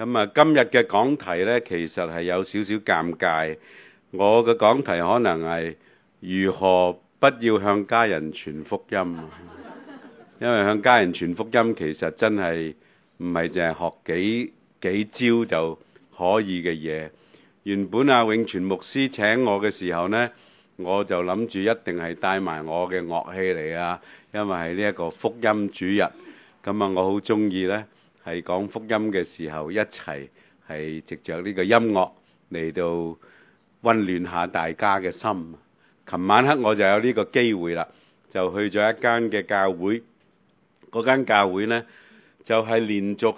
咁啊，今日嘅講題呢，其實係有少少尷尬。我嘅講題可能係如何不要向家人傳福音。因為向家人傳福音其實真係唔係淨係學幾招就可以嘅嘢。原本永全牧師請我嘅時候呢，我就諗住一定係帶埋我嘅樂器嚟啊，因為係呢一個福音主日。咁啊，我好中意呢，係講福音嘅時候一齊係藉着呢個音樂嚟到溫暖下大家嘅心。琴晚黑我就有呢個機會啦，就去咗一間嘅教會。嗰間教會呢，就係連續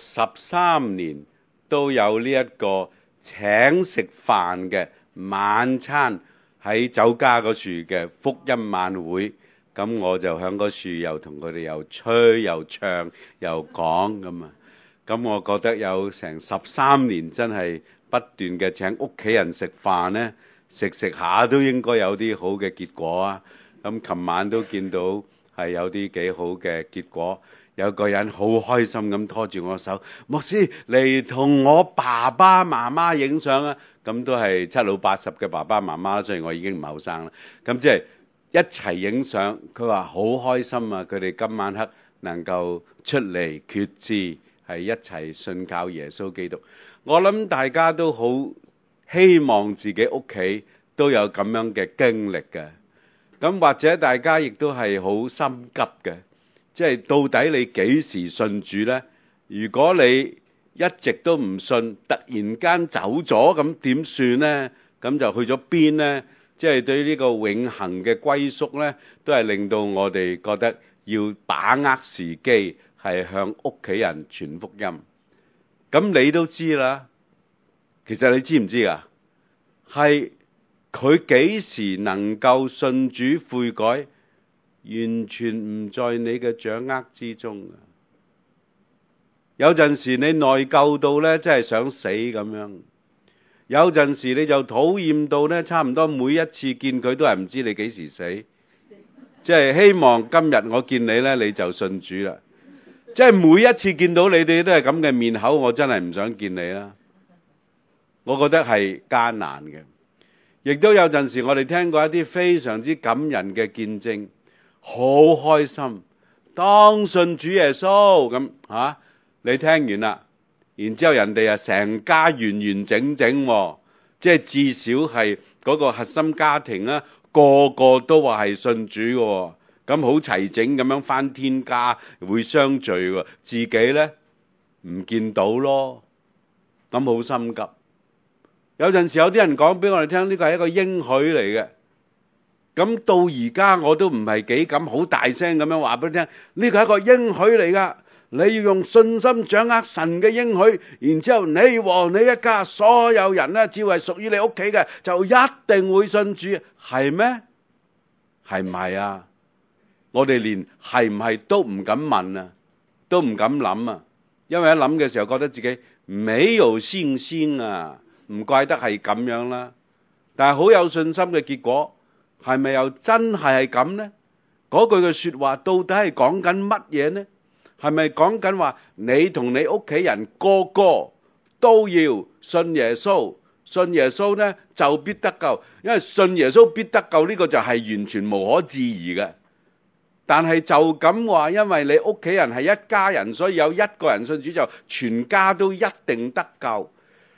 13年都有呢一個請食飯嘅晚餐喺酒家嗰處嘅福音晚會。咁我就響嗰處又同佢哋又吹又唱又講咁啊。咁我覺得有成13年真係不斷嘅請屋企人食飯呢，食下都應該有啲好嘅結果啊。咁琴晚都見到係有啲幾好嘅結果，有個人好開心咁拖住我手，牧師嚟同我爸爸媽媽影相啊！咁都係七老八十嘅爸爸媽媽，雖然我已經唔後生啦。咁即係一齊影相，佢話好開心啊！佢哋今晚黑能夠出嚟決志，係一齊信靠耶穌基督。我諗大家都好希望自己屋企都有咁樣嘅經歷嘅。咁或者大家亦都係好心急嘅，即係到底你幾時信主呢？如果你一直都唔信，突然間走咗，咁點算呢？咁就去咗邊呢？即係對呢個永恆嘅歸宿呢，都係令到我哋覺得要把握時機，係向屋企人傳福音。咁你都知啦，其實你知唔知啊？係佢幾時能夠信主悔改，完全唔在你嘅掌握之中。有陣時你內疚到呢，真係想死咁樣；有陣時你就討厭到呢，差唔多每一次見佢都係唔知你幾時死。即係希望今日我見你呢，你就信主啦。即係每一次見到你哋都係咁嘅面口，我真係唔想見你啦。我覺得係艱難嘅。亦都有陣時我哋聽過一啲非常之感人嘅見證，好開心，當信主耶穌咁吓，你聽完啦，然之後人哋成家完完整整，即係至少係嗰個核心家庭啊，個個都話係信主嘅，咁好齊整咁樣返天家會相聚，自己呢唔見到咯，咁好心急。有陣時有啲人講俾我哋聽，呢個係一個應許嚟嘅。咁到而家我都唔係幾敢好大聲咁樣話俾你聽，呢個係一個應許嚟噶。你要用信心掌握神嘅應許，然之後你和你一家所有人呢，只要係屬於你屋企嘅，就一定會信主，係咩？係唔係啊？我哋連係唔係都唔敢問啊，都唔敢諗啊，因為一諗嘅時候覺得自己沒有信心啊。唔怪得係咁樣啦，但係好有信心嘅結果，係咪又真係咁呢？嗰句嘅說話到底係講緊乜嘢呢？係咪講緊話你同你屋企人個個都要信耶穌？信耶穌呢就必得救，因為信耶穌必得救呢個就係完全無可置疑嘅。但係就咁話，因為你屋企人係一家人，所以有一個人信主就全家都一定得救。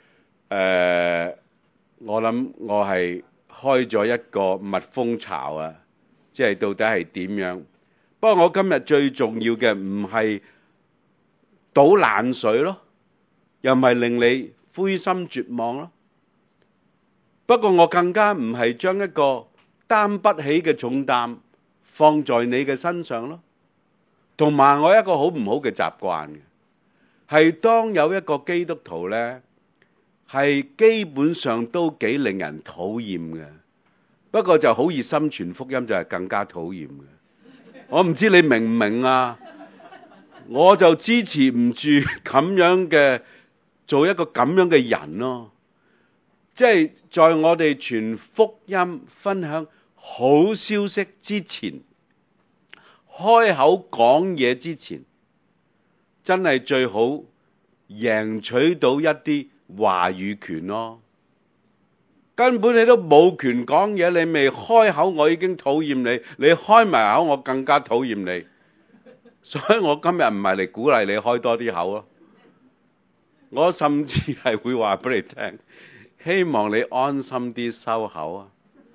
我諗我係開咗一個蜜蜂巢啊，即係到底係點樣？不過我今日最重要嘅唔係倒冷水咯，又唔係令你灰心絕望咯。不過我更加唔係將一個擔不起嘅重擔放在你嘅身上咯。同埋我一個好唔好嘅習慣嘅，係當有一個基督徒呢，係基本上都幾令人討厭嘅，不過就好熱心傳福音就係更加討厭嘅。我唔知你明唔明啊？我就支持唔住咁樣嘅，做一個咁樣嘅人咯。即係在我哋傳福音分享好消息之前，開口講嘢之前，真係最好贏取到一啲話語權咯。根本你都冇權講嘢，你未開口我已經討厭你，你開埋口我更加討厭你。所以我今日唔係嚟鼓勵你開多啲口咯，我甚至係會話俾你聽，希望你安心啲收口啊。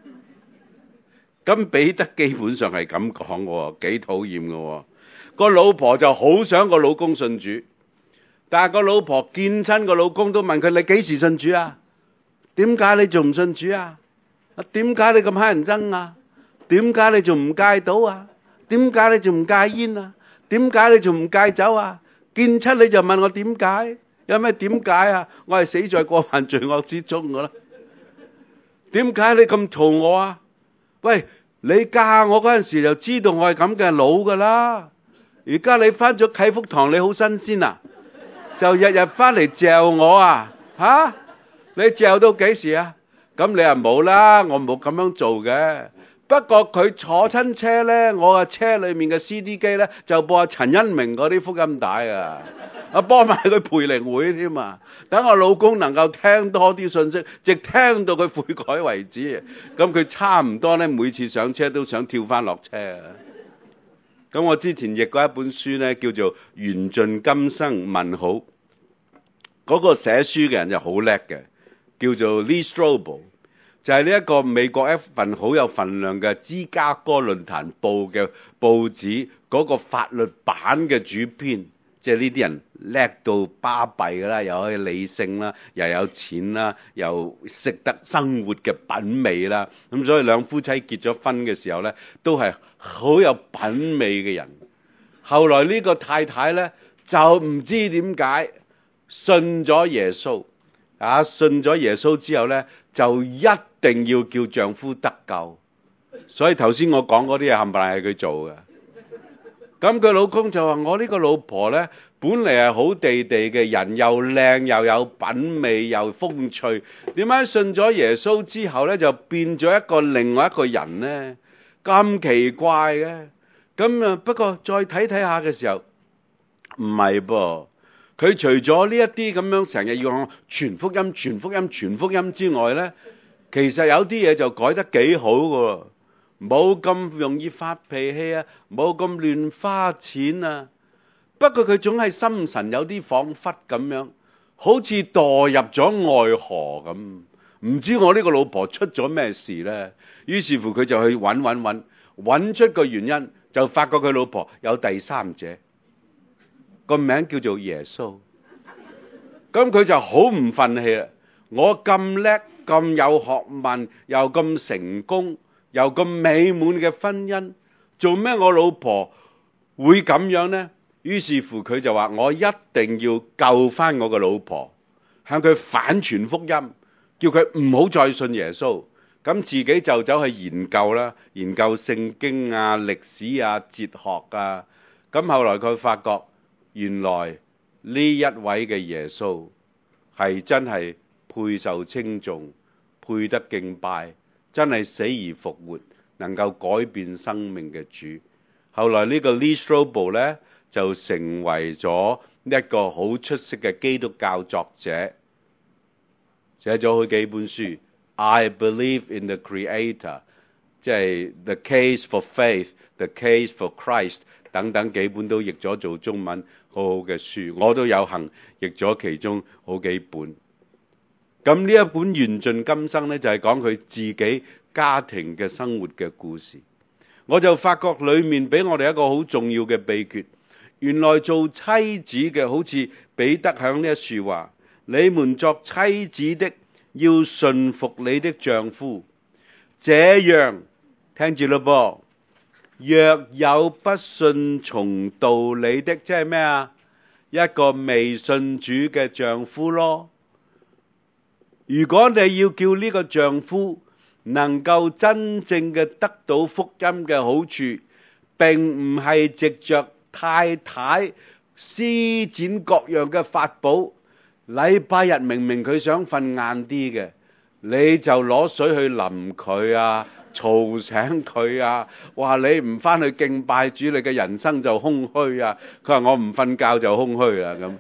咁彼得基本上係咁講嘅，幾討厭嘅。個老婆就好想個老公信主，但係個老婆見親個老公都問佢：你幾時信主啊？點解你仲唔信主啊？點解你咁乞人憎啊？點解你仲唔戒賭啊？點解你仲唔戒煙啊？點解你仲唔戒酒啊？見親你就問我點解？有咩點解啊？我係死在過犯罪惡之中噶啦。點解你咁嘈我啊？喂，你嫁我嗰陣時就知道我係咁嘅老噶啦。而家你翻咗啟福堂，你好新鮮啊？就日日翻嚟嚼我啊？吓？你嚼到幾時啊？咁你又冇啦，我冇咁樣做嘅。不過佢坐親車咧，我嘅車裏面嘅 CD 機咧就播阿陳恩明嗰啲福音帶啊，播埋佢培靈會添啊。等我老公能夠聽多啲信息，直聽到佢悔改為止。咁佢差唔多咧，每次上車都想跳翻落車啊。咁我之前譯過一本書咧，叫做《緣盡今生問好》，嗰個寫書嘅人就好叻嘅，叫做 Lee Strobel， 就係呢一個美國一份好有份量嘅芝加哥論壇報嘅報紙嗰個法律版嘅主編，即係呢啲人叻到巴閉噶啦，又可以理性啦，又有錢啦，又識得生活嘅品味啦。咁所以兩夫妻結咗婚嘅時候咧，都係好有品味嘅人。後來呢個太太咧就唔知點解信咗耶穌啊！信咗耶穌之後咧，就一定要叫丈夫得救。所以頭先我講嗰啲嘢冚唪唥係佢做嘅。咁佢老公就話：我呢個老婆咧，本嚟係好地地嘅人，又靚又有品味又風趣，點解信咗耶穌之後咧，就變咗一個另外一個人咧？咁奇怪嘅。咁啊，不過再睇睇下嘅時候，唔係噃。佢除咗呢一啲咁樣成日要講傳福音、傳福音、傳福音之外咧，其實有啲嘢就改得幾好嘅，冇咁容易發脾氣啊，冇咁亂花錢啊。不過佢總係心神有啲恍惚咁樣，好似墮入咗愛河咁。唔知我呢個老婆出咗咩事咧？於是乎佢就去揾出個原因，就發覺佢老婆有第三者。個名叫做耶穌，咁佢就好唔忿氣啦。我咁叻，咁有學問，又咁成功，又咁美滿嘅婚姻，做咩我老婆會咁樣呢？於是乎佢就話：我一定要救翻我個老婆，向佢反傳福音，叫佢唔好再信耶穌。咁自己就走去研究啦，研究聖經啊、歷史啊、哲學啊。咁後來佢發覺，原來呢一位嘅耶穌係真係配受稱頌、配得敬拜，真係死而復活，能夠改變生命嘅主。後來呢個 Lee Strobel 咧就成為咗一個好出色嘅基督教作者，寫咗好幾本書。I believe in the Creator， 即係 The Case for Faith、The Case for Christ 等等幾本都譯咗做中文，好好嘅書，我都有幸譯咗其中好幾本。咁呢一本緣盡今生咧，就係講佢自己家庭嘅生活嘅故事。我就發覺裏面俾我哋一個好重要嘅秘訣，原來做妻子嘅，好似彼得響呢一處話：你們作妻子的，要順服你的丈夫，這樣聽住咯噃。若有不順從道理的，即係咩啊？一個未信主嘅丈夫咯。如果你要叫呢個丈夫能夠真正嘅得到福音嘅好處，並唔係藉着太太施展各樣嘅法寶。禮拜日明明佢想瞓晏啲嘅，你就攞水去淋佢啊，嘈醒佢啊，話你唔翻去敬拜主，你嘅人生就空虛啊。佢話我唔瞓覺就空虛啊咁。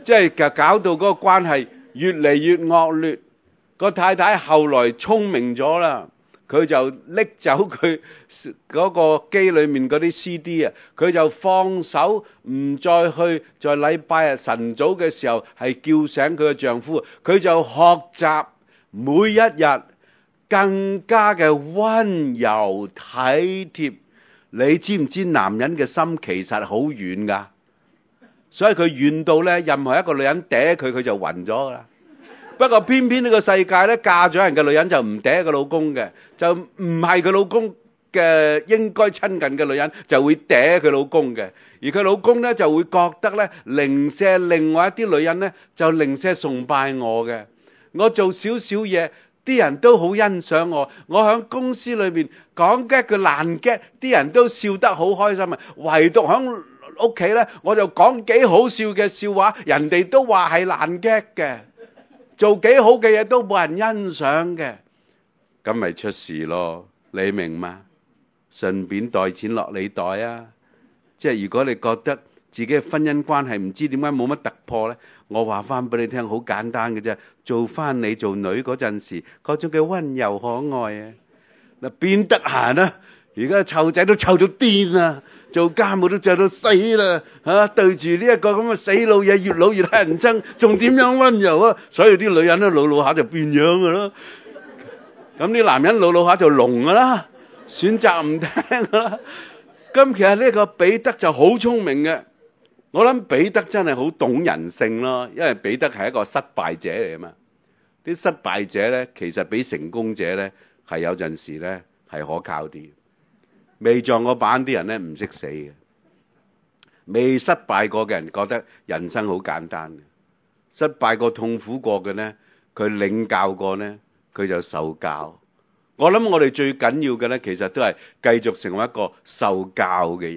即係搞到嗰個關係越嚟越惡劣。個太太後來聰明咗啦，佢就拎走佢嗰個機裏面嗰啲 CD 啊，佢就放手唔再去在禮拜日晨早嘅時候係叫醒佢嘅丈夫，佢就學習每一日更加嘅溫柔體貼。你知唔知男人嘅心其實好軟噶？所以佢軟到咧，任何一個女人嗲佢，佢就暈咗噶啦。不過偏偏呢個世界咧，嫁咗人嘅女人就唔嗲個老公嘅，就唔係佢老公嘅應該親近嘅女人就會嗲佢老公嘅，而佢老公咧就會覺得咧，零舍另外一啲女人咧就零舍崇拜我嘅，我做少少嘢，啲人都好欣賞我，我喺公司裏邊講嘅個爛嘅，啲人都笑得好開心啊，唯獨喺屋企咧，我就講幾好笑嘅笑話，人哋都話係爛嘅。做幾好嘅嘢都冇人欣賞嘅，咁咪出事咯？你明嗎？順便袋錢落你袋啊！即係如果你覺得自己嘅婚姻關係唔知點解冇乜突破呢，我話翻俾你聽，好簡單嘅啫，做翻你做女嗰陣時嗰種嘅溫柔可愛啊！嗱，邊得閒啊？而家湊仔都湊到癲啊！做家務都做到死啦嚇！對住呢一個咁嘅死老嘢，越老越乞人憎，仲點樣溫柔啊？所以啲女人咧老老下就變樣噶啦，咁啲男人老老下就聾噶啦，選擇唔聽噶啦。咁其實呢個彼得就好聰明嘅，我諗彼得真係好懂人性咯，因為彼得係一個失敗者嚟啊嘛。啲失敗者咧，其實比成功者咧係有陣時咧係可靠啲。未撞過板啲人咧唔識死嘅，未失敗過嘅人覺得人生好簡單嘅，失敗過痛苦過嘅咧，佢領教過咧，佢就受教。我諗我哋最緊要嘅咧，其實都係繼續成為一個受教嘅人。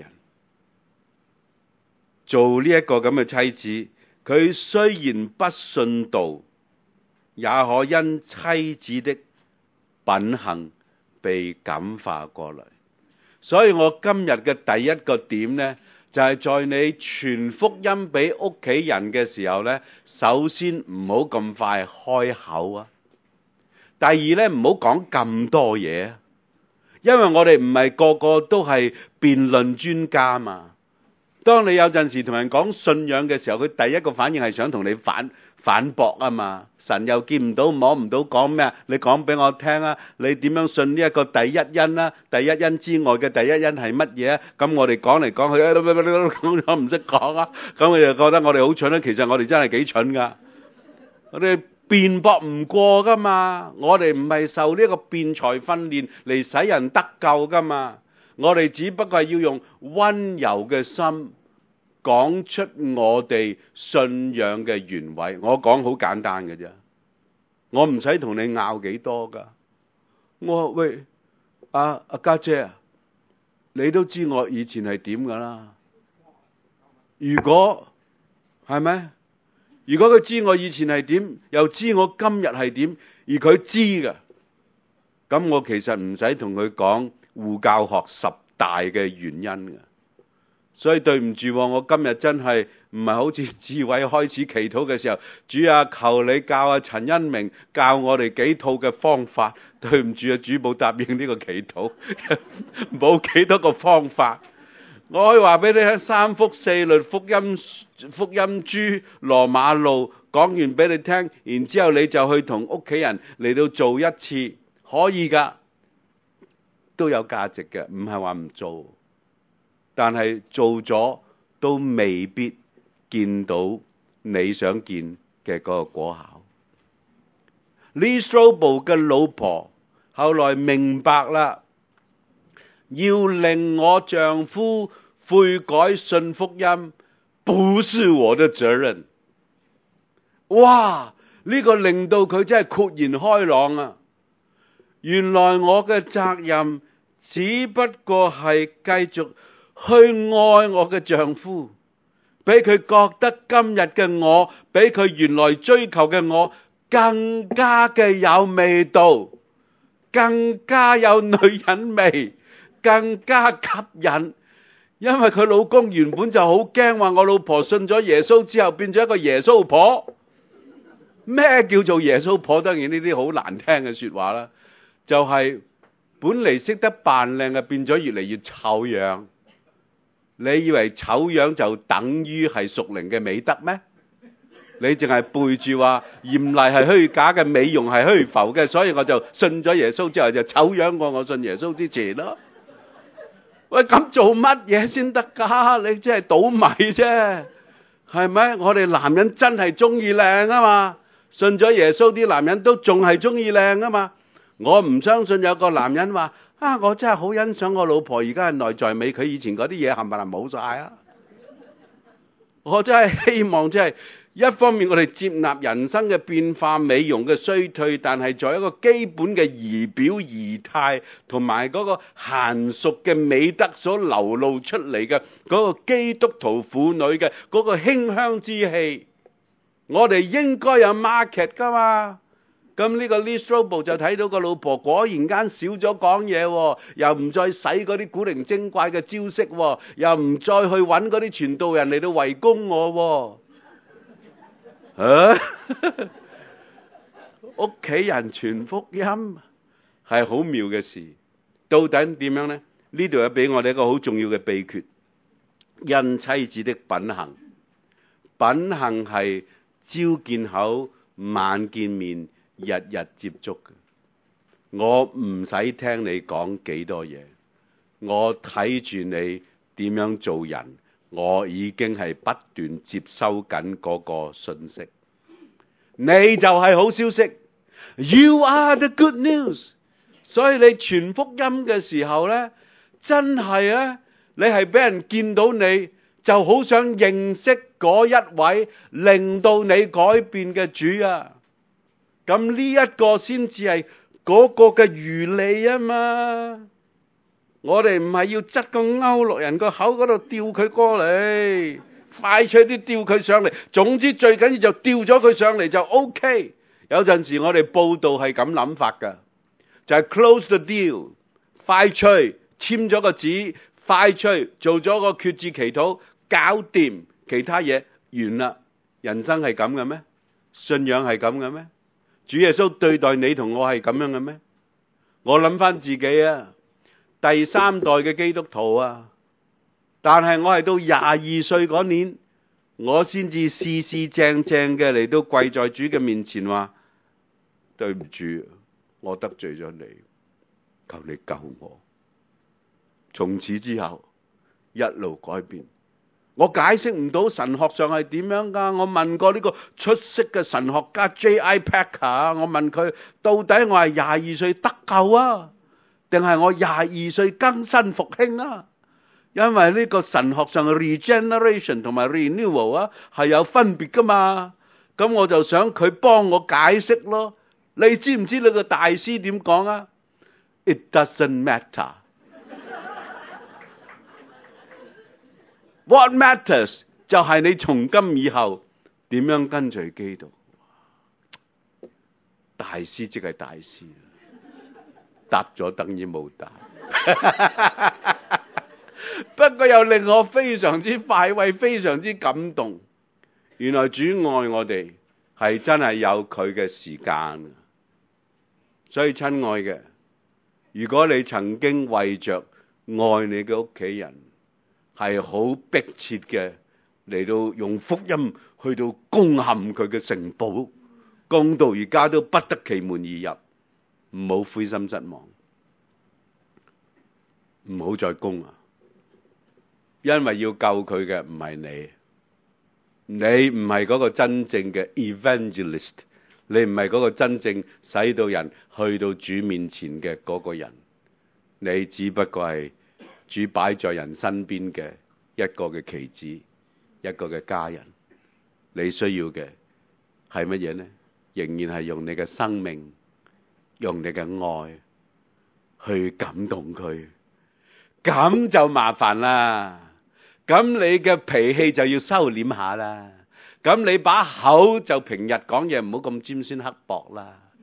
做呢一個咁嘅妻子，佢雖然不信道，也可因妻子的品行被感化過來。所以我今日嘅第一個點呢，就係在你傳福音俾屋企人嘅時候呢，首先唔好咁快開口啊。第二呢，唔好講咁多嘢，因為我哋唔係個個都係辯論專家嘛。當你有陣時同人講信仰嘅時候，佢第一個反應係想同你反駁啊嘛。神又見唔到摸唔到，講咩啊？你講俾我聽啊！你點樣信呢一個第一恩啊？第一恩之外嘅第一恩係乜嘢啊？咁我哋講嚟講去，講咗唔識講啊！咁佢就覺得我哋好蠢啦。其實我哋真係幾蠢噶，我哋辯駁唔過噶嘛。我哋唔係受呢個辯才訓練嚟使人得救噶嘛。我哋只不過係要用溫柔嘅心講出我哋信仰嘅原委。我講好簡單嘅啫，我唔使同你拗幾多噶。我話喂，阿家姐啊，你都知我以前係點噶啦。如果係咪？如果佢知我以前係點，又知我今日係點，而佢知噶，咁我其實唔使同佢講護教學10大嘅原因嘅。所以對唔住，我今日真係唔係好似智慧開始祈禱嘅時候，主啊，求你教阿陳恩明教我哋幾套嘅方法。對唔住啊，主冇答應呢個祈禱，冇幾多個方法。我可以話俾你聽，三福四律、福音書、羅馬路講完俾你聽，然之後你就去同屋企人嚟到做一次，可以噶，都有價值嘅，唔係話唔做。但係做咗都未必見到你想見嘅嗰個果效。Lee Strobel 嘅老婆後來明白啦，要令我丈夫悔改信福音，不是我的責任。哇！呢個令到佢真係豁然開朗啊！原來我嘅責任只不過係繼續去愛我嘅丈夫，俾佢覺得今日嘅我比佢原來追求嘅我更加嘅有味道，更加有女人味，更加吸引， 因為佢老公原本就好驚，話我老婆信咗耶穌之後變咗一個耶穌婆。咩叫做耶穌婆？當然呢啲好難聽嘅說話啦，就係本嚟識得扮靚嘅變咗越嚟越醜樣。你以為醜樣就等於係屬靈嘅美德咩？你淨係背住話艷麗係虛假嘅，美容係虛浮嘅，所以我就信咗耶穌之後就醜樣過我信耶穌之前咯。喂，咁做乜嘢先得噶？你真係倒米啫，係咪？我哋男人真係中意靚啊嘛，信咗耶穌啲男人都仲係中意靚啊嘛。我唔相信有個男人話我真係好欣賞我老婆而家係內在美，佢以前嗰啲嘢冚唪唥冇晒啊。我真係希望即係一方面我哋接納人生嘅變化、美容嘅衰退，但係在一個基本嘅儀表儀態同埋嗰個嫻熟嘅美德所流露出嚟嘅嗰個基督徒婦女嘅嗰個馨香之氣，我哋應該有 market 噶嘛。咁呢個 Lee Strobel 就睇到個老婆果然間少咗講嘢，又唔再使嗰啲古靈精怪嘅招式，又唔再去揾嗰啲傳道人嚟到圍攻我。屋企人傳福音係好妙嘅事，到底點樣呢？呢度有俾我哋一個好重要嘅秘訣，因妻子的品行。品行係朝見口，晚見面，日日接觸嘅。我唔使聽你講幾多嘢，我睇住你點樣做人，我已經係不斷接收緊嗰個信息。你就係好消息， You are the good news。 所以你傳福音嘅時候呢，真係咧，你係俾人見到你就好想認識嗰一位令到你改變嘅主啊。咁呢一個先至係嗰個嘅餘利啊嘛。我哋唔係要執個勾落人個口嗰度吊佢過嚟，快脆啲吊佢上嚟。總之最緊要就吊咗佢上嚟就 OK。有陣時我哋報道係咁諗法噶，就係 close the deal， 快脆簽咗個紙，快脆做咗個決志祈禱，搞掂其他嘢完啦。人生係咁嘅咩？信仰係咁嘅咩？主耶穌對待你同我係咁樣嘅咩？我諗翻自己啊，第三代嘅基督徒啊，但係我係到22歲嗰年，我先至四正正嘅嚟到跪在主嘅面前話，對唔住，我得罪咗你，求你救我。從此之後一路改變。我解釋唔到神學上係點樣噶。我問過呢個出色嘅神學家 J.I. Packer， 我問佢到底我係22歲得救啊，定係我22歲更新復興啊？因為呢個神學上嘅 regeneration 同埋 renewal 啊係有分別噶嘛。咁我就想佢幫我解釋咯。你知唔知你個大師點講啊？ It doesn't matter。What matters 就係你從今以後點樣跟隨基督。大師即係大師，答咗等於冇答。不過又令我非常之快慰，非常之感動。原來主愛我哋係真係有佢嘅時間。所以親愛嘅，如果你曾經為着愛你嘅屋企人，係好迫切嘅嚟到用福音去到攻陷佢嘅城堡，攻到而家都不得其門而入，唔好灰心失望，唔好再攻啊！因為要救佢嘅唔係你，你唔係嗰個真正嘅 evangelist， 你唔係嗰個真正使到人去到主面前嘅嗰個人，你只不過係主擺在人身邊嘅一個嘅棋子，一個嘅家人。你需要嘅係乜嘢呢？仍然係用你嘅生命，用你嘅愛去感動佢。咁就麻煩啦。咁你嘅脾氣就要收斂下啦。咁你把口就平日講嘢唔好咁尖酸刻薄啦。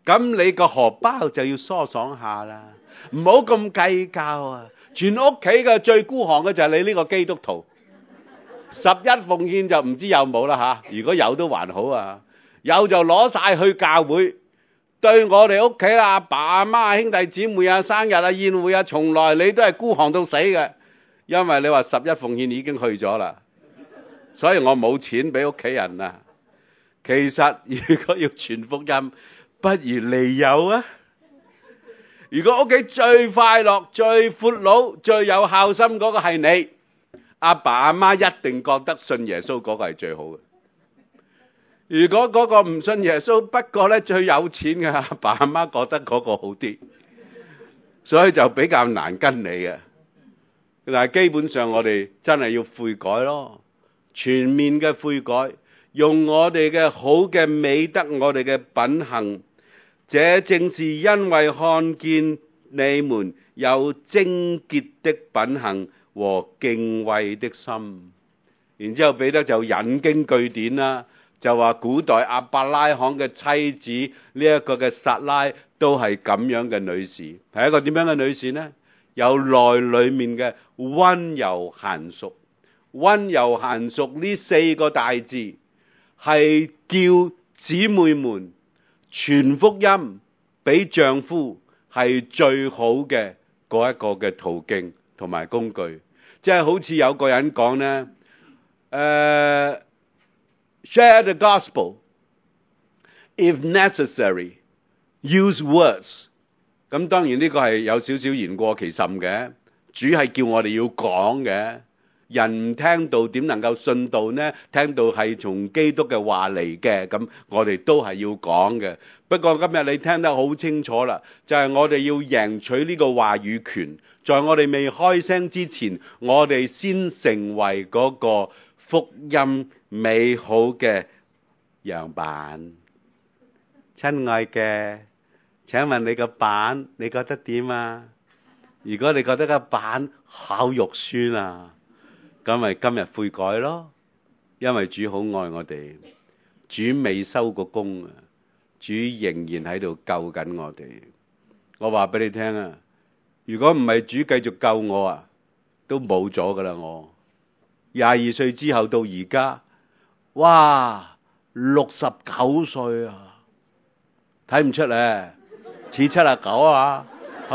咁你個荷包就要疏爽下啦，唔好咁計較啊！全屋企嘅最孤寒嘅就係你呢個基督徒，十一奉獻就唔知有冇啦吓，如果有都還好啊，有就攞晒去教會。對我哋屋企阿爸阿媽兄弟姊妹啊生日啊宴會啊，從來你都係孤寒到死嘅，因為你話十一奉獻已經去咗啦，所以我冇錢俾屋企人啊。其實如果要傳福音，不如利誘啊！如果屋企最快樂、最闊佬、最有孝心嗰個係你，阿爸阿媽一定覺得信耶穌嗰個係最好嘅。如果嗰個唔信耶穌，不過咧最有錢嘅阿爸阿媽覺得嗰個好啲，所以就比較難跟你嘅。但係基本上我哋真係要悔改咯，全面嘅悔改，用我哋嘅好嘅美德，我哋嘅品行。這正是因為看見你們有貞潔的品行和敬畏的心。然之後彼得就引經據典啦，就話古代亞伯拉罕嘅妻子呢一個嘅撒拉都係咁樣嘅女士，係一個點樣嘅女士呢？有內裏面嘅溫柔嫻淑。溫柔嫻淑呢四個大字係叫姊妹們傳福音俾丈夫係最好嘅嗰一個嘅途徑同埋工具。即係好似有個人講呢，share the gospel if necessary, use words。咁當然呢個係有少少言過其甚嘅，主係叫我哋要講嘅。人唔聽道點能夠信道呢？聽道係從基督嘅話嚟嘅，咁我哋都係要講嘅。不過今日你聽得好清楚啦，就係我哋要贏取呢個話語權，在我哋未開聲之前，我哋先成為嗰個福音美好嘅樣板。親愛嘅，請問你個板你覺得點啊？如果你覺得個板好肉酸啊，咁咪今日悔改咯，因為主好愛我哋，主未收過工啊，主仍然喺度救緊我哋。我話俾你聽啊，如果唔係主繼續救我啊，都冇咗噶啦。我22歲之後到而家，哇，69歲啊，睇唔出咧，似79啊，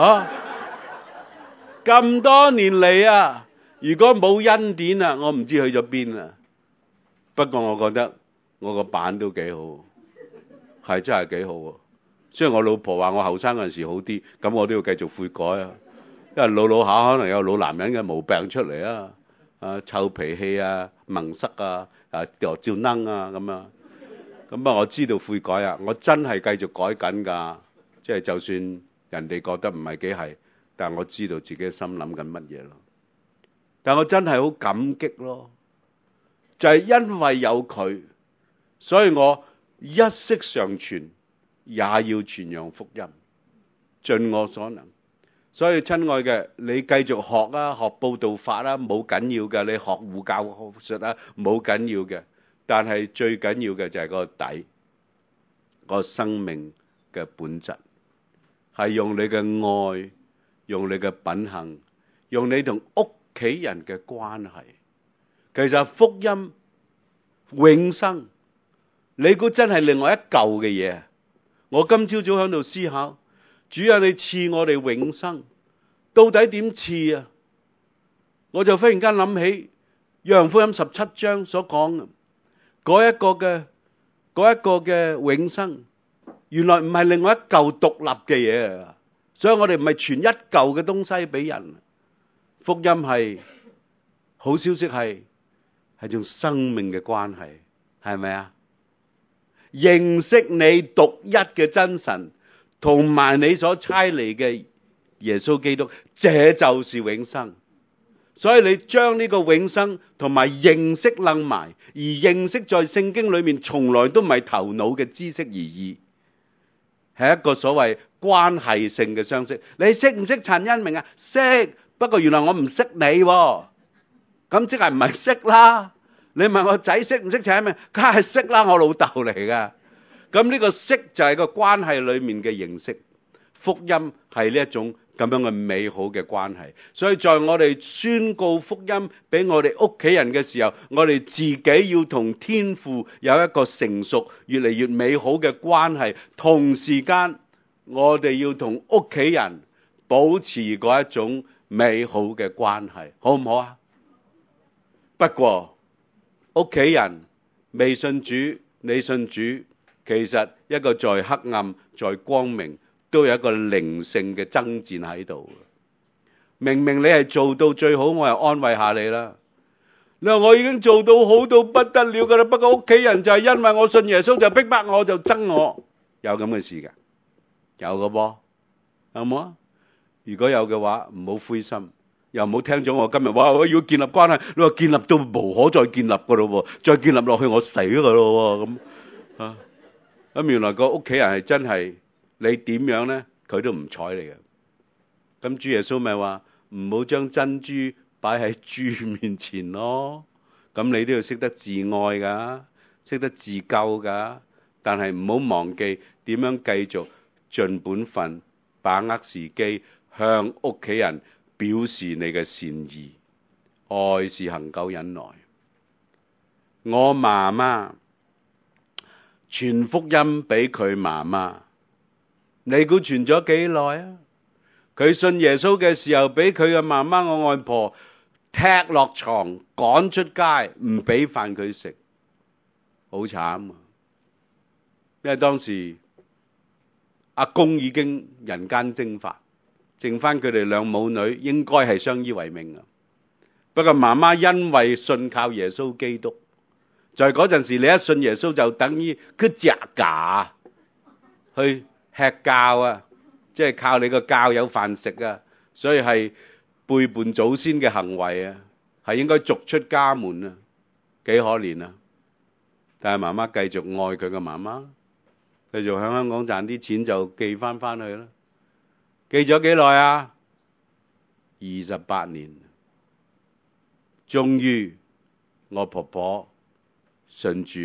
咁多年嚟啊！如果冇恩典啊，我唔知去咗邊啊。不過我覺得我個版都幾好，係真係幾好啊。雖然我老婆話我後生嗰陣時好啲，咁我都要繼續悔改啊。因為老下可能有老男人嘅毛病出嚟啊，臭脾氣啊，矇塞啊，照掹啊咁啊。咁我知道悔改啊，我真係繼續改緊㗎。即係就算人哋覺得唔係幾係，但係我知道自己心諗緊乜嘢咯。但我真係好感激咯，就係因為有佢，所以我一息尚存，也要傳揚福音，盡我所能。所以親愛嘅，你繼續學啊，學佈道法啊，冇緊要嘅；你學護教學術啊，冇緊要嘅。但係最緊要嘅就係個底，個生命嘅本質，係用你嘅愛，用你嘅品行，用你同屋企人嘅關係。其實福音永生，你估真係另外一舊嘅嘢？我今朝早喺度思考，主啊，你賜我哋永生，到底點賜啊？我就忽然間諗起約翰福音17章所講嗰一個嘅永生，原來唔係另外一舊獨立嘅嘢啊！所以我哋唔係傳一舊嘅東西俾人。福音係好消息，係種生命嘅關係，係咪啊？認識你獨一嘅真神，同埋你所差嚟嘅耶穌基督，這就是永生。所以你將呢個永生同埋認識楞埋，而認識在聖經裏面從來都唔係頭腦嘅知識而已，係一個所謂關係性嘅相識。你識唔識陳恩明啊？識，不過原來我唔識你喎，咁即係唔係識啦。你問我仔識唔識陳恩明？梗係識啦，我老豆嚟噶。 咁呢個識就係個關係裏面嘅認識，福音係呢一種咁樣嘅美好嘅關係。所以在我哋宣告福音俾我哋屋企人嘅時候，我哋自己要同天父有一個成熟越嚟越美好嘅關係，同時間我哋要同屋企人保持嗰一種美好嘅關係，好唔好啊？不過屋企人未信主，你信主，其實一個在黑暗在光明都有一個靈性嘅爭戰喺度。明明你係做到最好，我係安慰下你啦。你話我已經做到好到不得了噶啦，不過屋企人就係因為我信耶穌就逼迫我，就憎我，有咁嘅事噶？有噶噃，有冇啊？如果有嘅話，唔好灰心，又唔好聽咗我今日話我要建立關係，你話建立到無可再建立噶咯，再建立落去我死噶咯咁啊！咁原來個屋企人係真係你點樣咧，佢都唔睬你嘅。咁主耶穌咪話唔好將珍珠擺喺豬面前咯。咁你都要識得自愛噶，識得自救噶，但係唔好忘記點樣繼續盡本分，把握時機，向屋企人表示你嘅善意。愛是恆久忍耐。我媽媽傳福音俾佢媽媽，你估傳咗幾耐啊？佢信耶穌嘅時候，俾佢嘅媽媽我外婆踢落床，趕出街，唔俾飯佢食，好慘啊！因為當時阿公已經人間蒸發，剩翻佢哋兩母女，應該係相依為命啊。不過媽媽因為信靠耶穌基督，在嗰陣時你一信耶穌就等於佢隻架去吃教啊，即係靠你個教有飯食啊，所以係背叛祖先嘅行為啊，係應該逐出家門啊，幾可憐啊！但係媽媽繼續愛佢嘅媽媽，繼續喺香港賺啲錢就寄翻去啦。寄咗幾耐啊？28年，終於我婆婆信主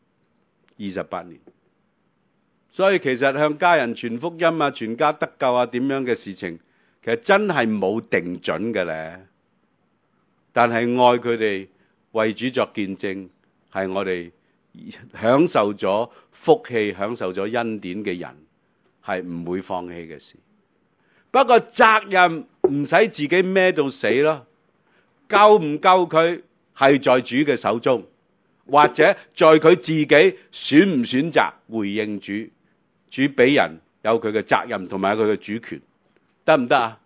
，28年。所以其實向家人傳福音啊，全家得救啊，點樣嘅事情，其實真係冇定準嘅咧。但係愛佢哋，為主作見證，係我哋享受咗福氣、享受咗恩典嘅人，係唔會放棄嘅事。不過責任唔使自己孭到死咯，救唔救佢係在主嘅手中，或者在佢自己選唔選擇回應主。主俾人有佢嘅責任同埋佢嘅主權，得唔得啊？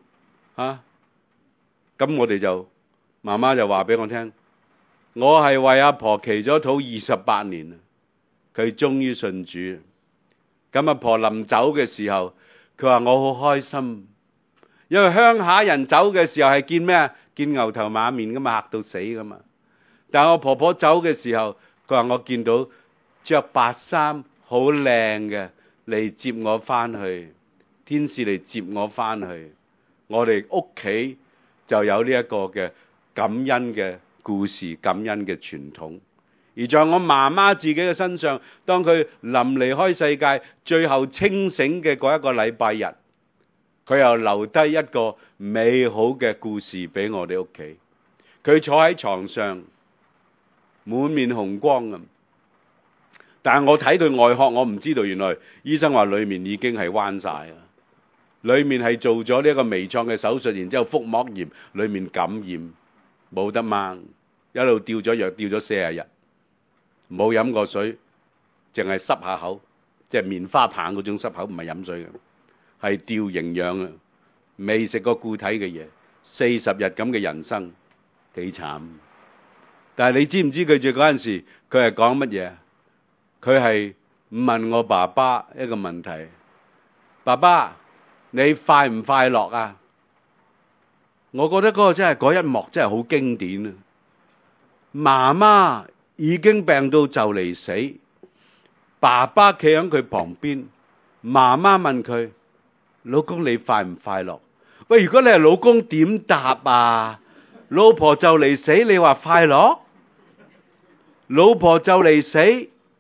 咁我哋就媽媽就話俾我聽，我係為阿婆祈咗禱28年，佢終於信主。咁阿婆臨走嘅時候，佢話我好開心，因為鄉下人走嘅時候係見咩啊？見牛頭馬面噶嘛，嚇到死噶嘛。但係我婆婆走嘅時候，佢話我見到着白衫好靚嘅嚟接我翻去，天使嚟接我翻去。我哋屋企就有呢一個嘅感恩嘅故事，感恩嘅傳統。而在我媽媽自己嘅身上，當佢臨離開世界最後清醒嘅嗰一個禮拜日，佢又留低一個美好嘅故事俾我哋屋企。佢坐喺床上滿面紅光咁，但係我睇佢外殼，我唔知道原來醫生話裏面已經係彎晒啊，裏面係做咗呢一個微創嘅手術，然之後腹膜炎，裏面感染，冇得掹，一路吊咗藥，吊咗40日，冇飲過水，淨係濕下口，即係棉花棒嗰種濕口，唔係飲水嘅，係吊營養啊，未食過固體嘅嘢，40日咁嘅人生幾慘。但係你知唔知佢住嗰陣時，佢係講乜嘢？佢係問我爸爸一個問題：爸爸，你快唔快樂啊？我覺得嗰個真係嗰一幕真係好經典啊！媽媽已經病到就嚟死，爸爸企喺佢旁邊，媽媽問佢：老公，你快唔快樂？喂，如果你係老公點答啊？老婆就嚟死，你話快樂？老婆就嚟死，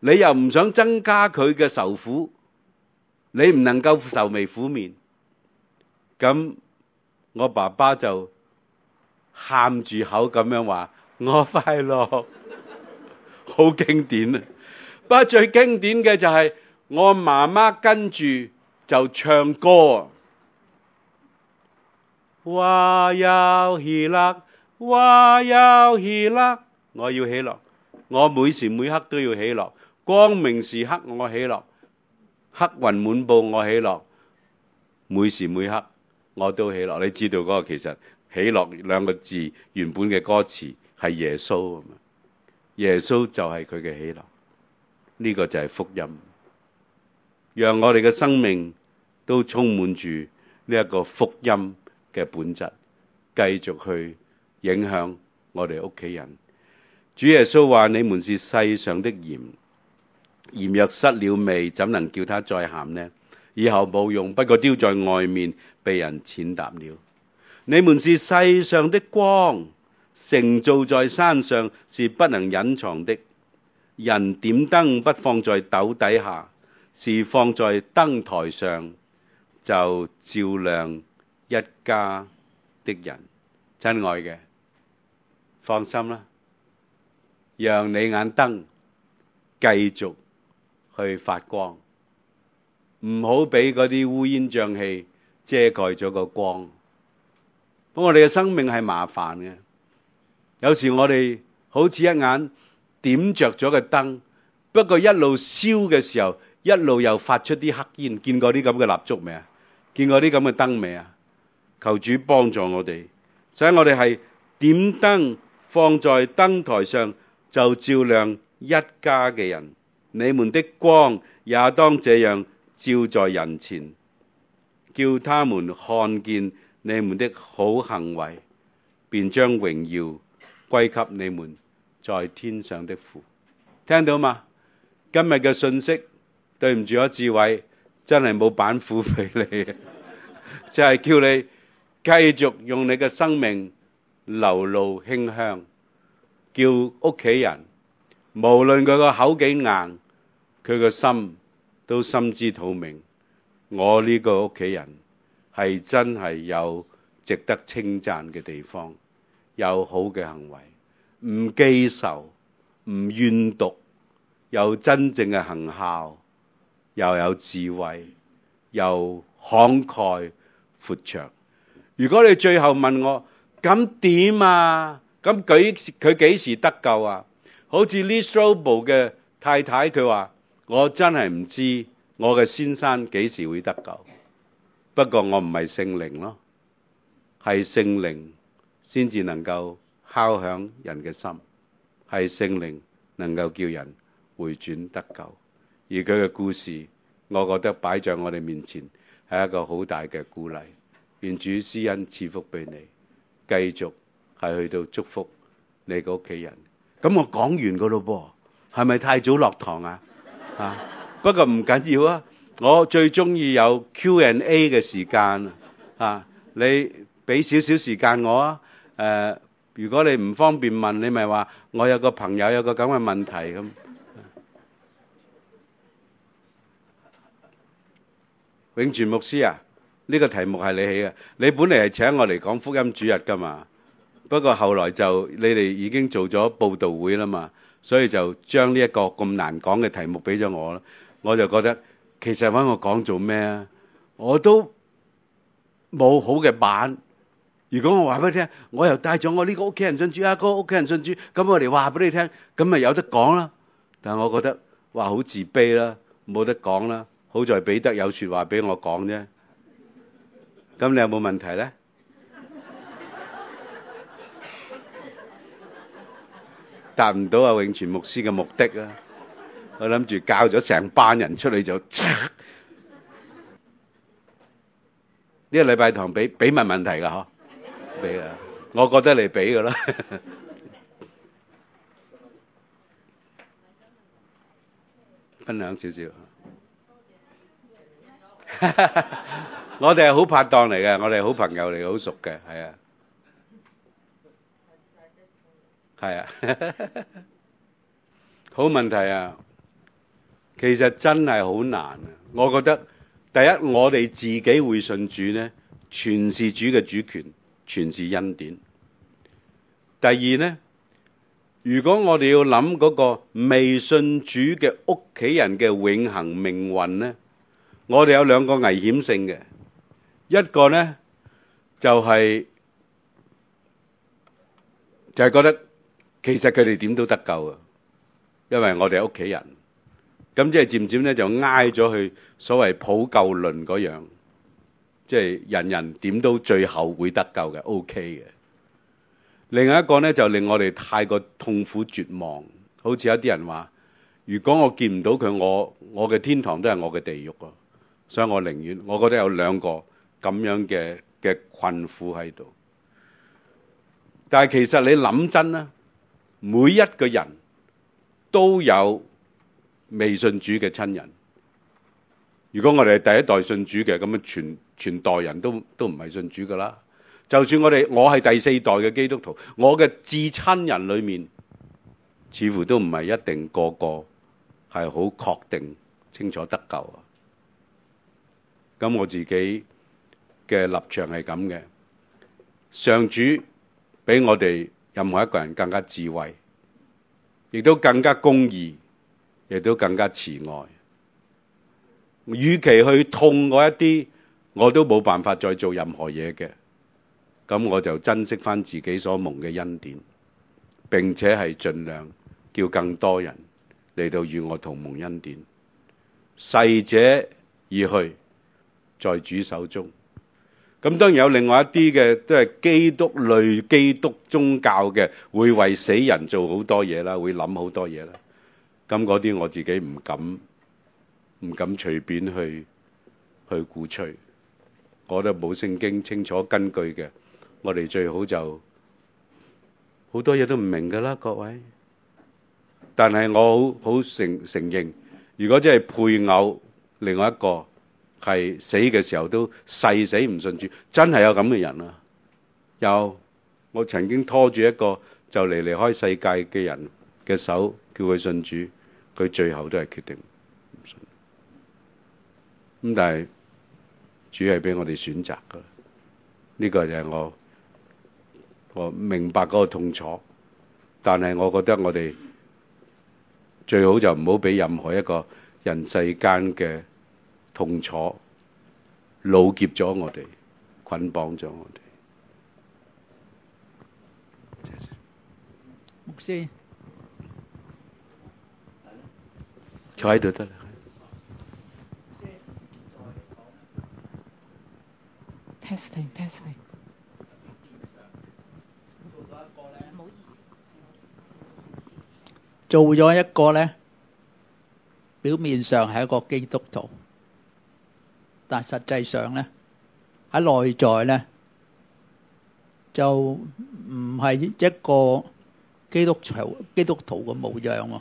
你又唔想增加佢嘅愁苦，你唔能夠愁眉苦面，咁我爸爸就喊住口咁樣話：我快樂。好經典啊！不過最經典嘅就係我媽媽跟住就唱歌，我要喜樂，我要喜樂，我要喜樂，我每時每刻都要喜樂，光明時刻我喜樂，黑雲滿布我喜樂，每時每刻我都喜樂。你知道嗰個其實喜樂兩個字原本嘅歌詞係耶穌啊嘛，耶穌就係佢嘅喜樂，呢個就係福音，讓我哋嘅生命都充滿住呢一個福音嘅本質，繼續去影響我哋屋企人。主耶穌話：你們是世上的鹽，鹽若失了味，怎能叫它再鹹呢？以後冇用，不過丟在外面，被人踐踏了。你們是世上的光，城造在山上是不能隱藏的。人點燈不放在斗底下，是放在燈臺上，就照亮一家的人。親愛嘅，放心啦，讓你眼燈繼續去發光，唔好俾嗰啲烏煙瘴氣遮蓋咗個光。不過我哋嘅生命係麻煩嘅，有時我哋好似一眼點着咗個燈，不過一路燒嘅時候，一路又發出啲黑煙。見過啲咁嘅蠟燭未啊？見過啲咁嘅燈未啊？求主幫助我哋，使我哋係點燈放在燈臺上，就照亮一家嘅人。你們的光也當這樣照在人前，叫他們看見你們的好行為，便將榮耀歸給你們在天上的父。聽到嗎？今日嘅信息，對唔住啊，智慧真係冇板斧俾你，就係叫你繼續用你嘅生命流露馨香，叫屋企人無論佢個口幾硬，佢個心都心知肚明，我呢個屋企人係真係有值得稱讚嘅地方，有好嘅行為，唔記仇，唔怨毒，有真正嘅行孝，又有智慧，又慷慨闊綽。如果你最後問我，咁點啊？咁佢幾時得救啊？好似 Lee Strobel 嘅太太，佢話：我真係唔知我嘅先生幾時會得救，不過我唔係聖靈咯，係聖靈先至能夠敲響人嘅心，係聖靈能夠叫人回轉得救。而佢嘅故事，我覺得擺在我哋面前係一個好大嘅鼓勵。願主施恩賜福俾你，繼續係去到祝福你個屋企人。咁我講完噶咯噃，係咪太早落堂啊？不過唔緊要啊，我最中意有 Q&A 嘅時間啊！你俾少少時間我啊。如果你唔方便問，你咪話我有個朋友有個咁嘅問題咁。永全牧師啊，呢個題目係你起嘅，你本嚟係請我嚟講福音主日噶嘛，不過後來就你哋已經做咗佈道會啦嘛，所以就將呢一個咁難講嘅題目俾咗我啦。我就覺得其實揾我講做咩啊？我都冇好嘅版。如果我話俾你聽，我又帶咗我呢個屋企人信主，嗰個屋企人信主，咁我哋話俾你聽，咁咪有得講啦。但係我覺得話好自卑啦，冇得講啦。好在彼得有說話俾我講啫。咁你有冇問題咧？達唔到阿永全牧師嘅目的啊！我諗住教咗成班人出嚟就，呢個禮拜堂俾問問題噶嗬？俾啊！我覺得你俾噶啦。分享少少。我哋係好拍檔嚟嘅，我哋係好朋友嚟嘅，好熟嘅，係啊，係啊，好問題啊！ 其實真係好難啊！我覺得第一，我哋自己會信主呢，全是主嘅主權，全是恩典。第二呢，如果我哋要諗嗰個未信主嘅屋企人嘅永恆命運呢，我哋有兩個危險性嘅。一個呢就係覺得其實佢哋點都得救啊，因為我哋係屋企人。咁即係漸漸咧就挨咗去所謂普救論嗰樣，即係人人點都最後會得救嘅 OK 嘅。另外一個咧就令我哋太過痛苦絕望，好似有啲人話，如果我見唔到佢，我嘅天堂都係我嘅地獄啊！所以我寧願，我覺得有兩個咁樣嘅困苦喺度。但係其實你諗真啦，每一個人都有未信主嘅親人。如果我哋係第一代信主嘅，咁樣全代人都唔係信主噶啦。就算我係第四代嘅基督徒，我嘅至親人裏面，似乎都唔係一定個個係好確定清楚得救啊。咁我自己嘅立場係咁嘅，上主比我哋任何一個人更加智慧，亦都更加公義，亦都更加慈愛。與其去痛嗰一啲，我都冇辦法再做任何嘢嘅，咁我就珍惜翻自己所蒙嘅恩典，並且係盡量叫更多人嚟到與我同蒙恩典。逝者已去，在主手中。咁當然有另外一啲嘅，都係基督類基督宗教嘅，會為死人做好多嘢啦，會諗好多嘢啦。咁嗰啲我自己唔敢隨便去鼓吹。我覺得冇聖經清楚根據嘅，我哋最好就好多嘢都唔明噶啦，各位。但係我好承認，如果真係配偶另外一個係死嘅時候都誓死唔信主，真係有咁嘅人啊！有，我曾經拖住一個就嚟離開世界嘅人嘅手，叫佢信主，佢最後都係決定唔信。咁但係主係俾我哋選擇噶，呢個就係我明白嗰個痛楚。但係我覺得我哋最好就唔好俾任何一個人世間嘅痛楚老劫咗我哋，捆綁咗我哋。 牧師坐喺度得啦。 testing。做咗一個咧，表面上係一個基督徒，但實際上咧喺內在咧就唔係一個基督徒嘅模樣喎。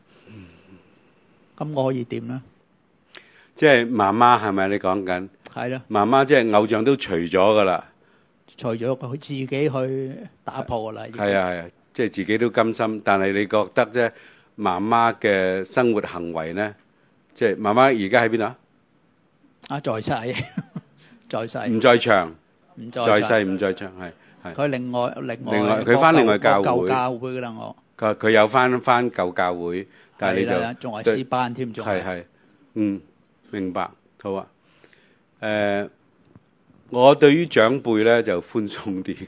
咁我可以點咧？ 即係媽媽係咪你講緊？ 係啦， 媽媽即係偶像都除咗噶啦， 除咗佢自己去打破啦。 係啊，即係自己都甘心。但係你覺得啫，媽媽嘅生活行為咧，即係媽媽而家喺邊度啊？ 啊，在世，在世， 唔在場， 唔在世唔在場，係。 佢另外佢返另外教會舊教會噶啦，我佢有返舊教會，但係你就仲係師班添，仲係明白好啊。我對於長輩咧就寬鬆啲嘅，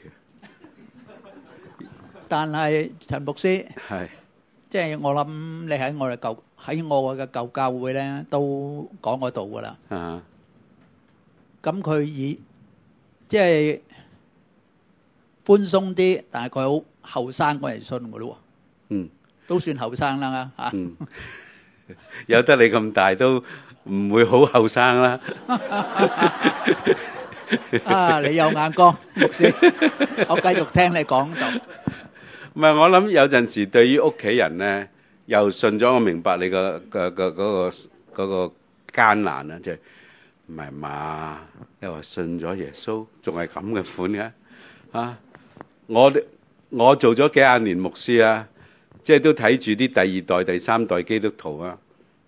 但係陳牧師係即係我諗你喺我嘅舊教會咧都講嗰度噶啦。咁佢以即係寬鬆啲，但係佢好後生嗰陣信噶咯喎。都算後生啦嚇。 有得你咁大都唔會好後生啦。 啊！你有眼光，牧師，我繼續聽你講到。 唔係，我諗有陣時對於屋企人咧，又信咗，我明白你嗰個艱難啊，即係唔係嘛？又話信咗耶穌，仲係咁嘅款嘅啊！我做咗幾廿年牧師啊，即係都睇住啲第二代、第三代基督徒啊，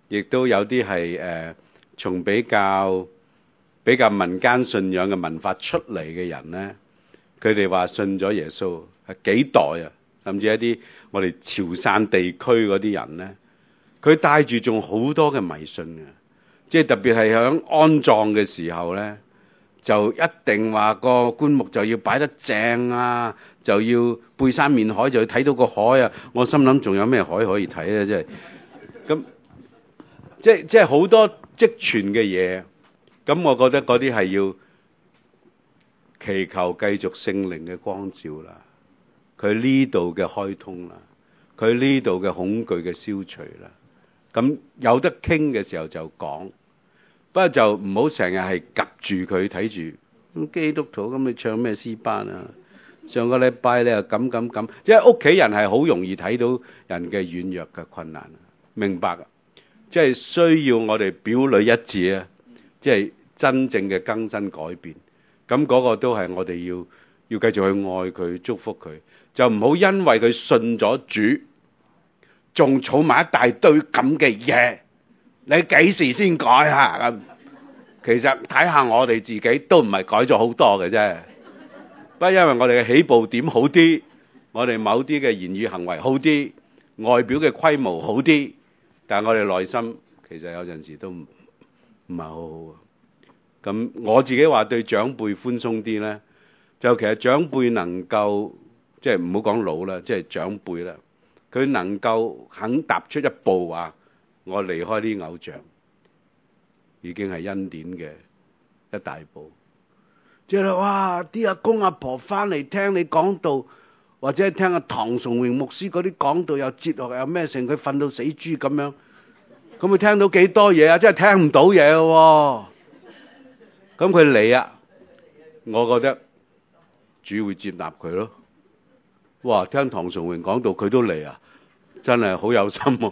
亦都有啲係從比較民間信仰嘅文化出嚟嘅人咧，佢哋話信咗耶穌係幾代啊，甚至一啲我哋潮汕地區嗰啲人咧，佢帶住仲好多嘅迷信嘅，即係特別係響安葬嘅時候咧，就一定話個棺木就要擺得正啊，就要背山面海，就要睇到個海啊。我心諗仲有咩海可以睇咧？即係咁，即係好多積存嘅嘢。咁我覺得嗰啲係要祈求繼續聖靈嘅光照啦，佢呢度嘅開通啦，佢呢度嘅恐懼嘅消除啦。咁有得傾嘅時候就講，不過就唔好成日係夾住佢睇住。咁基督徒咁你唱咩詩班啊？上個禮拜你又咁，即係屋企人係好容易睇到人嘅軟弱嘅困難，明白啊？即係需要我哋表裏一致啊！即係真正嘅更新改變，咁嗰個都係我哋要繼續去愛佢、祝福佢，就唔好因為佢信咗主，仲儲埋一大堆咁嘅嘢，你幾時先改下咁？其實睇下我哋自己都唔係改咗好多嘅啫，不過因為我哋嘅起步點好啲，我哋某啲嘅言語行為好啲，外表嘅規模好啲，但係我哋內心其實有陣時都唔係好好啊。咁我自己話對長輩寬鬆啲咧，就其實長輩能夠即係唔好講老啦，即係長輩啦，佢能夠肯踏出一步話我離開啲偶像，已經係恩典嘅一大步。即係哇，啲阿公阿婆翻嚟聽你講道，或者聽阿唐崇榮牧師嗰啲講道，有哲學有咩成，佢瞓到死豬咁樣，咁佢聽到幾多嘢啊？真係聽唔到嘢喎。咁佢嚟啊，我覺得主會接納佢咯。哇，聽唐崇榮講道佢都嚟啊，真係好有心喎。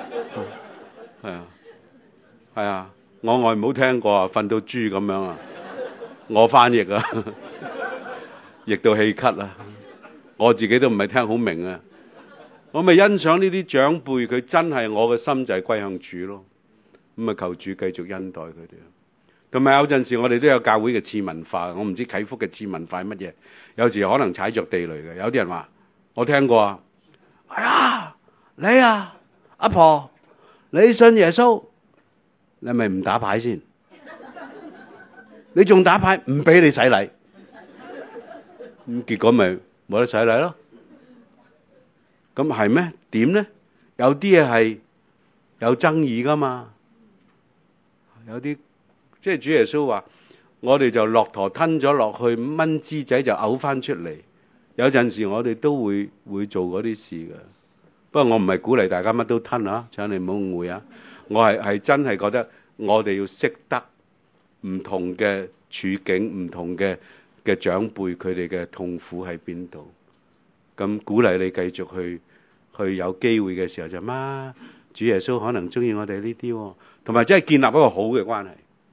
係啊，我外母聽過啊，瞓到豬咁樣啊，我翻譯啊，譯到氣咳啊，我自己都唔係聽好明啊。我咪欣賞呢啲長輩，佢真係我嘅心就係歸向主咯。咁啊，求主繼續恩待佢哋。同埋有陣時我哋都有教會嘅次文化，我唔知啟福嘅次文化係乜嘢。有時可能踩着地雷嘅，有啲人話我聽過啊，係啊，你啊，阿婆，你信耶穌，你咪唔打牌先？你仲打牌，唔俾你洗禮，咁結果咪冇得洗禮咯。咁係咩？點咧？有啲嘢係有爭議噶嘛，有啲。即係主耶穌話，我哋就駱駝吞咗落去，蚊枝仔就嘔翻出嚟。有陣時我哋都會做嗰啲事㗎。不過我唔係鼓勵大家乜都吞啊，請你唔好誤會啊。我係真係覺得我哋要識得唔同嘅處境、唔同嘅長輩，佢哋嘅痛苦喺邊度。咁鼓勵你繼續去有機會嘅時候就媽，主耶穌可能中意我哋呢啲，同埋真係建立一個好嘅關係。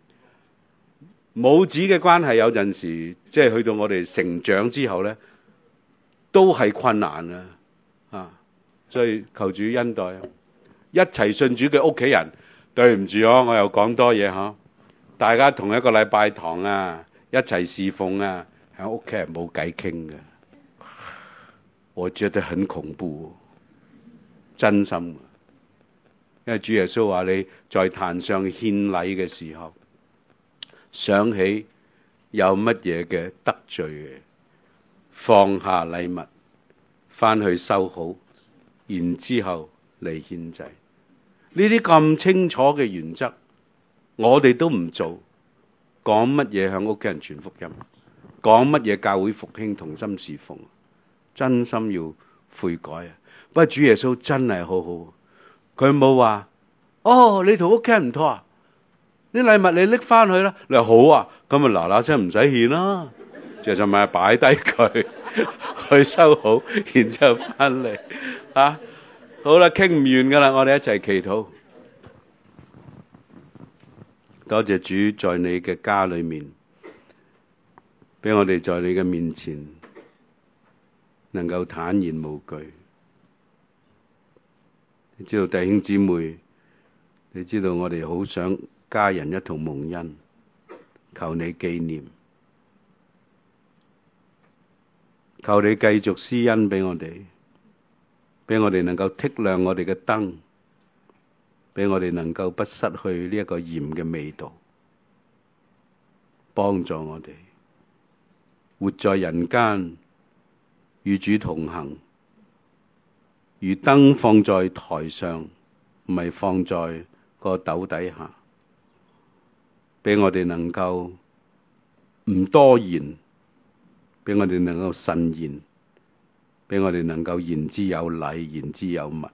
母子嘅關係有陣時，即係去到我哋成長之後咧，都係困難啊！所以求主恩待，一齊信主嘅屋企人，對唔住我又講多嘢嗬。大家同一個禮拜堂啊，一齊侍奉啊，喺屋企人冇偈傾嘅，我覺得很恐怖，真心。因為主耶穌話你在壇上獻禮嘅時候，想起有乜嘢嘅得罪嘅，放下禮物，翻去收好，然之後嚟獻祭。呢啲咁清楚嘅原則，我哋都唔做，講乜嘢向屋企人傳福音，講乜嘢教會復興同心侍奉，真心要悔改啊！不過主耶穌真係好好，佢冇話哦，你同屋企人唔妥啊？啲禮物你拎翻去啦，你話好啊，咁咪嗱嗱聲唔使獻啦，就咪擺低佢，去收好，然之後翻嚟啊，好啦，傾唔完噶啦，我哋一齊祈禱。多謝主在你嘅家裏面，俾我哋在你嘅面前能夠坦然無懼。你知道弟兄姊妹你知道我哋好想家人一同蒙恩，求你紀念，求你繼續施恩俾我哋，俾我哋能夠剔亮我哋嘅燈，俾我哋能夠不失去呢一個鹽嘅味道，幫助我哋活在人間，與主同行，如燈放在台上，唔係放在個斗底下，俾我哋能夠唔多言，俾我哋能夠慎言，俾我哋能夠言之有禮，言之有物，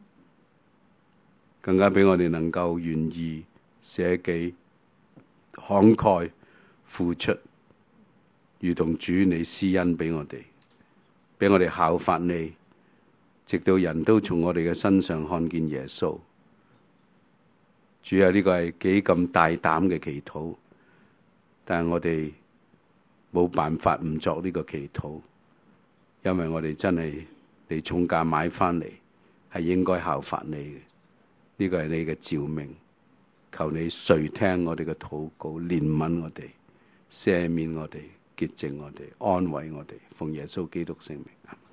更加俾我哋能夠願意捨己慷慨付出，如同主你施恩俾我哋，俾我哋效法你，直到人都從我哋嘅身上看見耶穌。主啊，呢個係幾咁大膽嘅祈禱，但係我哋冇辦法唔作呢個祈禱，因為我哋真係你重價買翻嚟，係應該效法你嘅。呢個係你嘅召命，求你垂聽我哋嘅禱告，憐憫我哋，赦免我哋，潔淨我哋，安慰我哋，奉耶穌基督聖名。